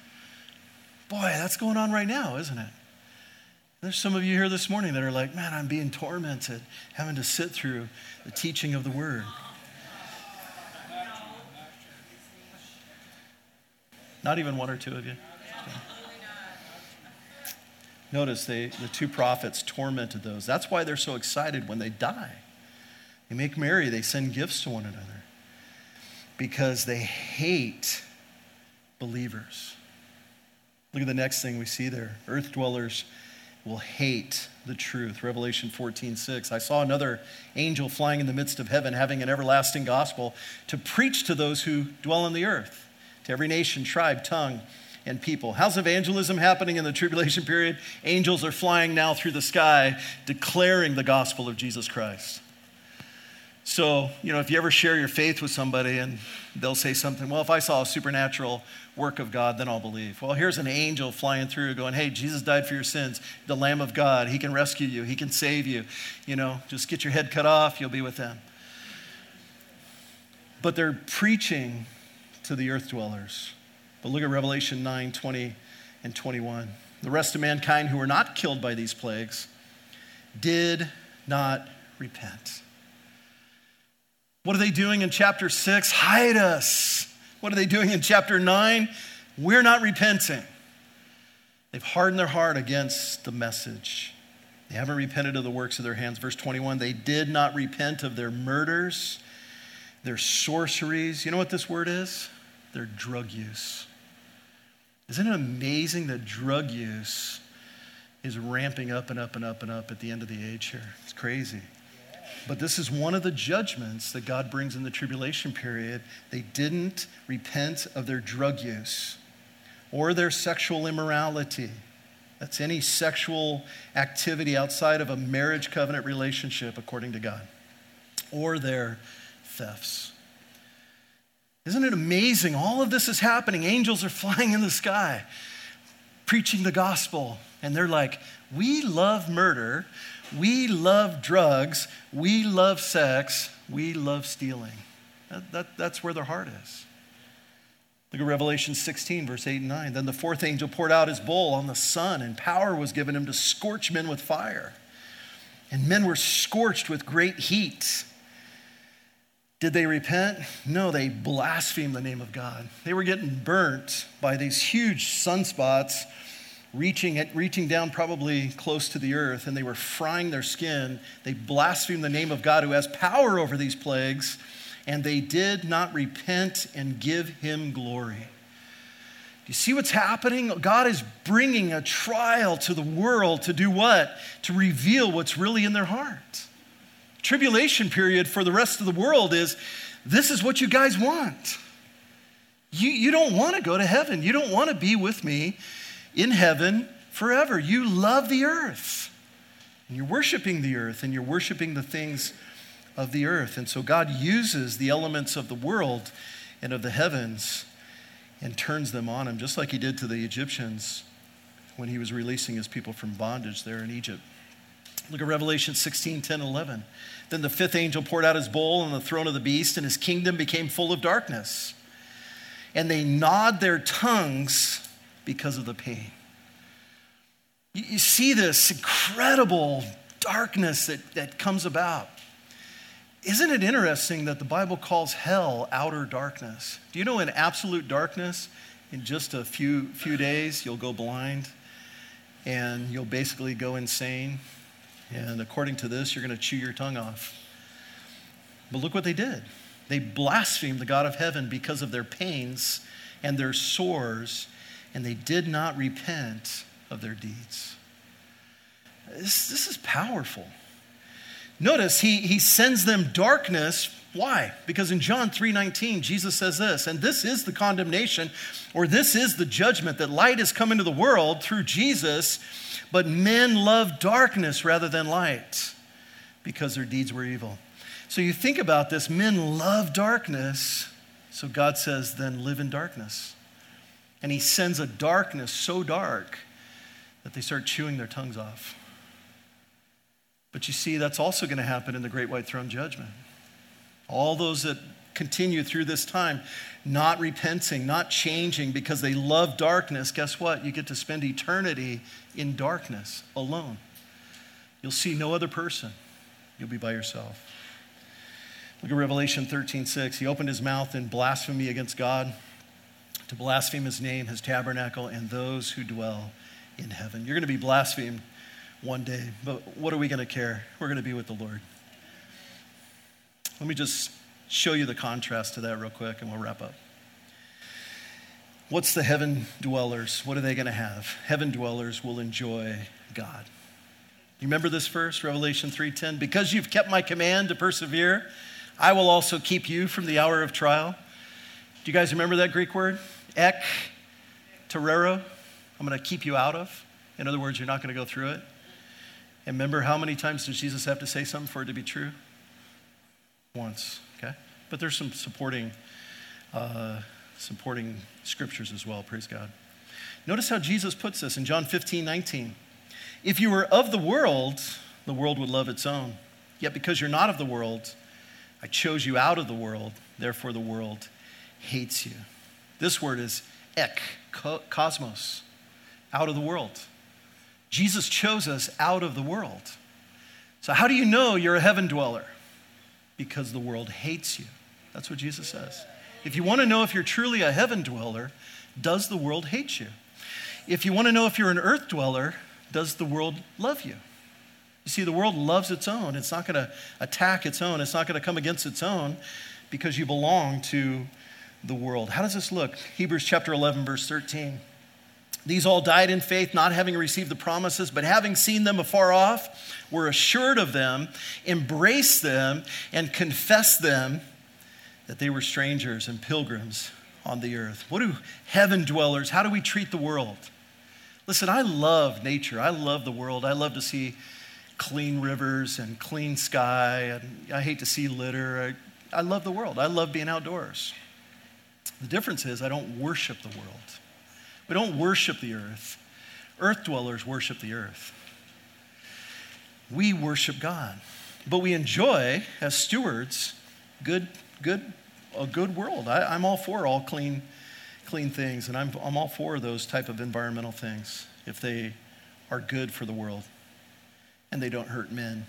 Boy, that's going on right now, isn't it? There's some of you here this morning that are like, man, I'm being tormented, having to sit through the teaching of the word. Not even one or two of you. Notice the two prophets tormented those. That's why they're so excited when they die. They make merry, they send gifts to one another because they hate believers. Look at the next thing we see there. Earth dwellers will hate the truth. Revelation 14:6. I saw another angel flying in the midst of heaven, having an everlasting gospel to preach to those who dwell on the earth, to every nation, tribe, tongue, and people. How's evangelism happening in the tribulation period? Angels are flying now through the sky, declaring the gospel of Jesus Christ. So, if you ever share your faith with somebody and they'll say something, well, if I saw a supernatural work of God, then I'll believe. Well, here's an angel flying through going, hey, Jesus died for your sins, the Lamb of God. He can rescue you. He can save you. Just get your head cut off. You'll be with them. But they're preaching to the earth dwellers. But look at Revelation 9:20 and 21. The rest of mankind who were not killed by these plagues did not repent. What are they doing in chapter 6? Hide us. What are they doing in chapter 9? We're not repenting. They've hardened their heart against the message. They haven't repented of the works of their hands. Verse 21, they did not repent of their murders, their sorceries. You know what this word is? Their drug use. Isn't it amazing that drug use is ramping up and up and up and up at the end of the age here? It's crazy. But this is one of the judgments that God brings in the tribulation period. They didn't repent of their drug use or their sexual immorality. That's any sexual activity outside of a marriage covenant relationship according to God, or their thefts. Isn't it amazing? All of this is happening. Angels are flying in the sky, preaching the gospel. And they're like, we love murder, we love drugs, we love sex, we love stealing. That's where their heart is. Look at Revelation 16, verse 8 and 9. Then the fourth angel poured out his bowl on the sun, and power was given him to scorch men with fire. And men were scorched with great heat. Did they repent? No, they blasphemed the name of God. They were getting burnt by these huge sunspots, reaching down probably close to the earth, and they were frying their skin. They blasphemed the name of God who has power over these plagues, and they did not repent and give him glory. Do you see what's happening? God is bringing a trial to the world to do what? To reveal what's really in their heart. Tribulation period for the rest of the world is, this is what you guys want. You don't want to go to heaven. You don't want to be with me in heaven forever. You love the earth. And you're worshiping the earth, and you're worshiping the things of the earth. And so God uses the elements of the world and of the heavens and turns them on him, just like he did to the Egyptians when he was releasing his people from bondage there in Egypt. Look at Revelation 16, 10, 11. Then the fifth angel poured out his bowl on the throne of the beast, and his kingdom became full of darkness. And they gnawed their tongues because of the pain. You see this incredible darkness that comes about. Isn't it interesting that the Bible calls hell outer darkness? Do you know in absolute darkness, in just a few days, you'll go blind and you'll basically go insane? And according to this, you're going to chew your tongue off. But look what they did. They blasphemed the God of heaven because of their pains and their sores, and they did not repent of their deeds. This is powerful. Notice he sends them darkness. Why? Because in John 3:19, Jesus says this, and this is the condemnation, or this is the judgment, that light has come into the world through Jesus, but men love darkness rather than light because their deeds were evil. So you think about this, men love darkness, so God says, then live in darkness. And he sends a darkness so dark that they start chewing their tongues off. But you see, that's also going to happen in the great white throne judgment. All those that continue through this time, not repenting, not changing because they love darkness, guess what? You get to spend eternity in darkness alone. You'll see no other person. You'll be by yourself. Look at Revelation 13:6. He opened his mouth in blasphemy against God, to blaspheme his name, his tabernacle, and those who dwell in heaven. You're going to be blasphemed one day, but what are we going to care? We're going to be with the Lord. Let me just show you the contrast to that real quick, and we'll wrap up. What's the heaven dwellers? What are they going to have? Heaven dwellers will enjoy God. You remember this verse, Revelation 3:10? Because you've kept my command to persevere, I will also keep you from the hour of trial. Do you guys remember that Greek word? Ek, terero. I'm going to keep you out of. In other words, you're not going to go through it. And remember, how many times does Jesus have to say something for it to be true? Once, okay? But there's some supporting scriptures as well, praise God. Notice how Jesus puts this in John 15:19. If you were of the world would love its own. Yet because you're not of the world, I chose you out of the world, therefore the world hates you. This word is ek, cosmos, out of the world. Jesus chose us out of the world. So how do you know you're a heaven dweller? Because the world hates you. That's what Jesus says. If you want to know if you're truly a heaven dweller, does the world hate you? If you want to know if you're an earth dweller, does the world love you? You see, the world loves its own. It's not going to attack its own. It's not going to come against its own because you belong to the world. How does this look? Hebrews chapter 11, verse 13. These all died in faith, not having received the promises, but having seen them afar off, were assured of them, embraced them, and confessed them that they were strangers and pilgrims on the earth. What do heaven dwellers, how do we treat the world? Listen, I love nature. I love the world. I love to see clean rivers and clean sky. And I hate to see litter. I love the world. I love being outdoors. The difference is I don't worship the world. We don't worship the earth. Earth dwellers worship the earth. We worship God. But we enjoy, as stewards, a good world. I'm all for all clean things, and I'm all for those type of environmental things if they are good for the world and they don't hurt men.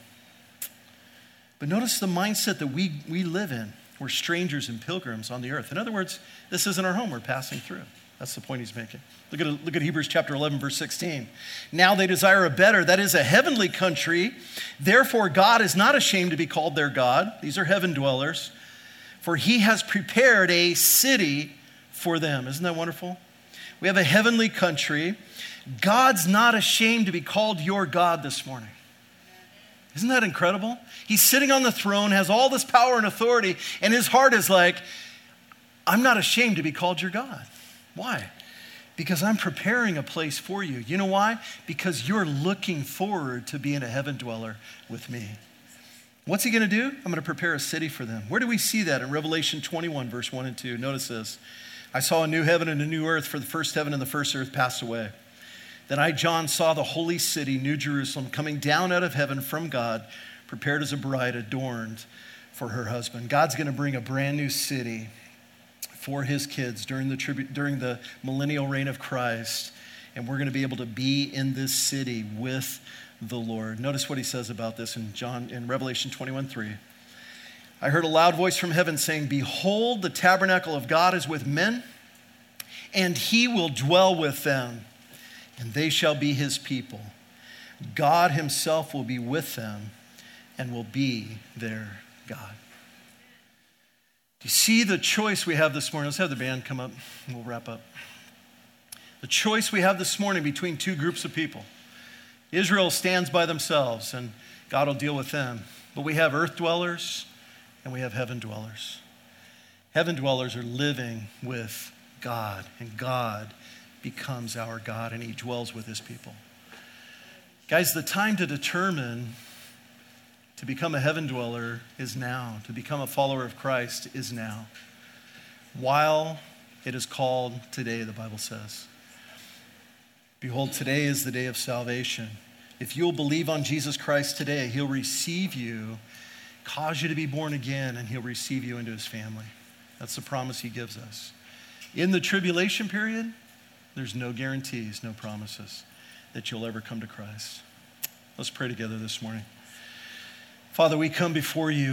But notice the mindset that we live in. We're strangers and pilgrims on the earth. In other words, this isn't our home. We're passing through. That's the point he's making. Look at Hebrews chapter 11, verse 16. Now they desire a better, that is a heavenly country. Therefore God is not ashamed to be called their God. These are heaven dwellers. For he has prepared a city for them. Isn't that wonderful? We have a heavenly country. God's not ashamed to be called your God this morning. Isn't that incredible? He's sitting on the throne, has all this power and authority, and his heart is like, I'm not ashamed to be called your God. Why? Because I'm preparing a place for you. You know why? Because you're looking forward to being a heaven dweller with me. What's he going to do? I'm going to prepare a city for them. Where do we see that? In Revelation 21, verse 1 and 2. Notice this. I saw a new heaven and a new earth, for the first heaven and the first earth passed away. Then I, John, saw the holy city, New Jerusalem, coming down out of heaven from God, prepared as a bride adorned for her husband. God's going to bring a brand new city for his kids during the millennial reign of Christ. And we're going to be able to be in this city with the Lord. Notice what he says about this in Revelation 21:3. I heard a loud voice from heaven saying, behold, the tabernacle of God is with men, and he will dwell with them, and they shall be his people. God himself will be with them and will be their God. Do you see the choice we have this morning? Let's have the band come up and we'll wrap up. The choice we have this morning between two groups of people. Israel stands by themselves and God will deal with them. But we have earth dwellers and we have heaven dwellers. Heaven dwellers are living with God, and God becomes our God and he dwells with his people. Guys, the time to determine to become a heaven dweller is now. To become a follower of Christ is now. While it is called today, the Bible says. Behold, today is the day of salvation. If you'll believe on Jesus Christ today, he'll receive you, cause you to be born again, and he'll receive you into his family. That's the promise he gives us. In the tribulation period, there's no guarantees, no promises that you'll ever come to Christ. Let's pray together this morning. Father, we come before you.